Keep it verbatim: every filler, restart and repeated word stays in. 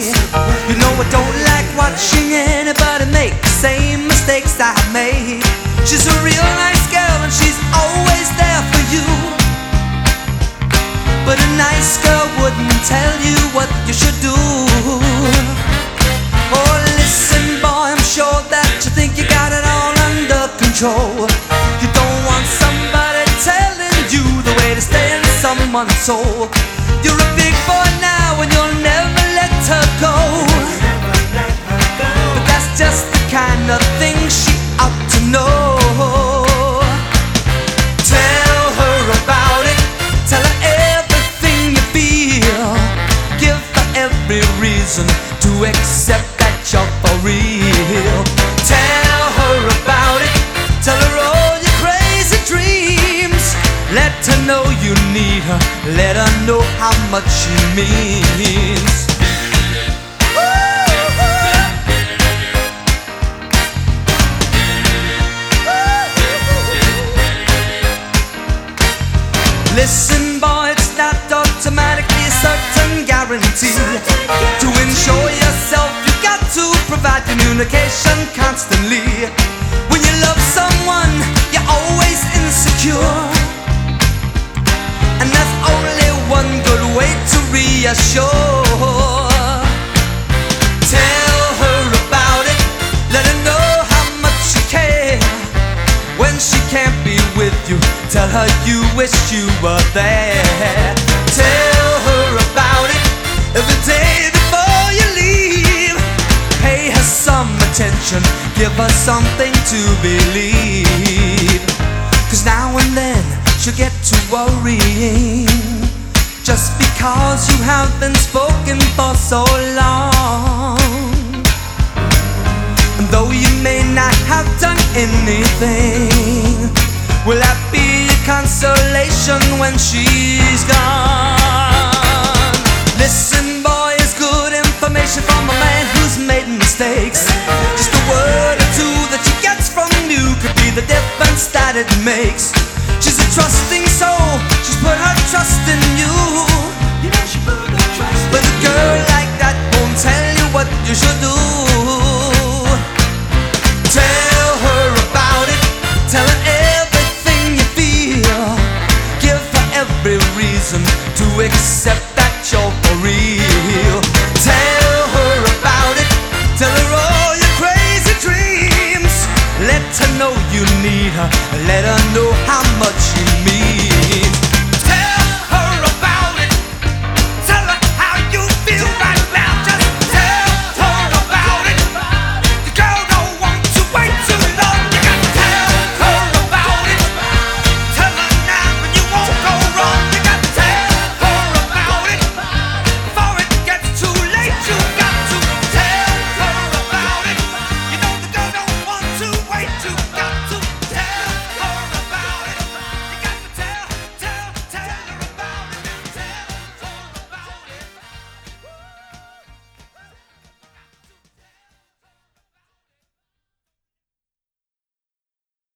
You know I don't like watching anybody make the same mistakes I made. She's a real nice girl and she's always there for you, but a nice girl wouldn't tell you what you should do. Oh, listen boy, I'm sure that you think you got it all under control. You don't want somebody telling you the way to stay in someone's soul. You're a big boy now and you'll never let her go, but that's just the kind of thing she ought to know. Tell her about it, tell her everything you feel, give her every reason to accept that you're for real. Tell her about it, tell her all your crazy dreams, let her know you need her, let her know how much she means. Listen boy, it's not automatically a certain guarantee. To ensure yourself, you've got to provide communication constantly. When you love someone, you're always insecure, and that's only one good way to reassure. Tell her about it, let her know how much you care. When she can't be with you, tell her you wish you were there. Tell her about it every day before you leave. Pay her some attention, give her something to believe, 'cause now and then she'll get to worrying, just because you have been spoken for so long. And though you may not have done anything, will that be a consolation when she's gone? Listen boy, it's good information from a man who's made mistakes. Just a word or two that she gets from you could be the difference that it makes. She's a trusting soul, she's put her trust in you, you know she put her trust in you.